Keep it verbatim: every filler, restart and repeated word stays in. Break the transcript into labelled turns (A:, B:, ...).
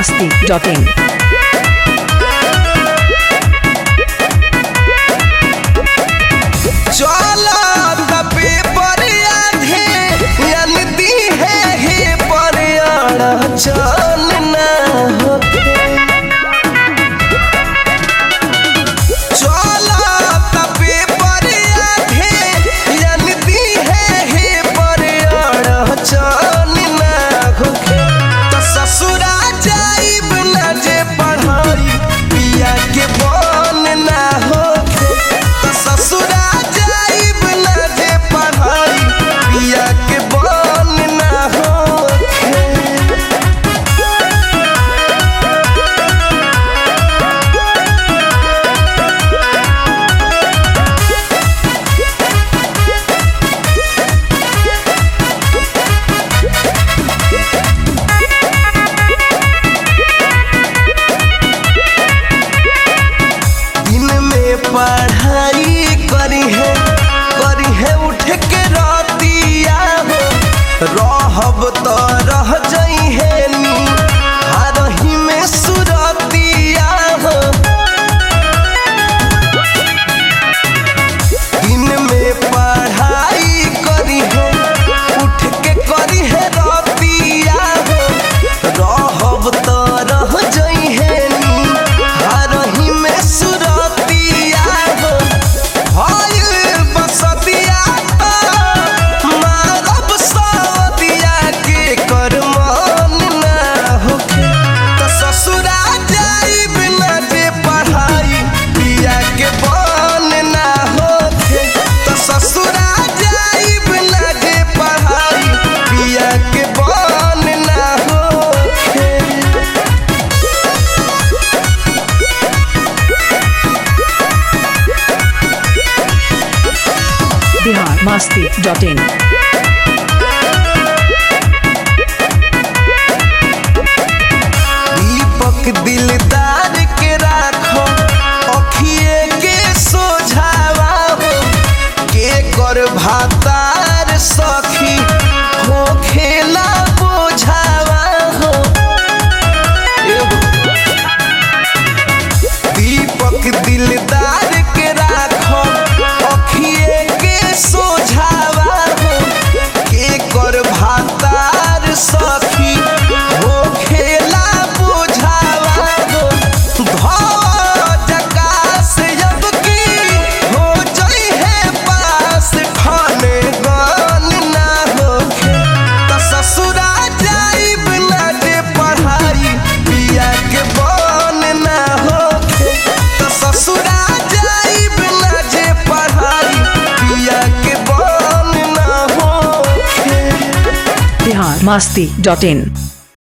A: masti dot in.
B: पढ़ाई करी है करी है उठ के रतिया हो रहब तो रह जई है नी हारही में सुरतिया हो दिन में पढ़ाई करी है उठ के करी है रतिया हो रहब तो रह जई है नी हारही में सुरतिया
A: Bihar masti dot in.
B: दीपक दिलदार के राखो अखिए के सोझावा हो के कर भातार सखी हो खेला बोझावा हो दीपक दिलदार के राखो अखिए के सोझावा हो के कर भातार सखी हो खेला बोझावा हो धो जकास जब की हो जई है पास खाने गान ना होखे त ससुरा जाइब ना जे पढ़ाई पिया के बन ना होखे त ससुरा जाइब ना जे पढ़ाई पिया के बन ना होखे
A: Bihar masti dot in.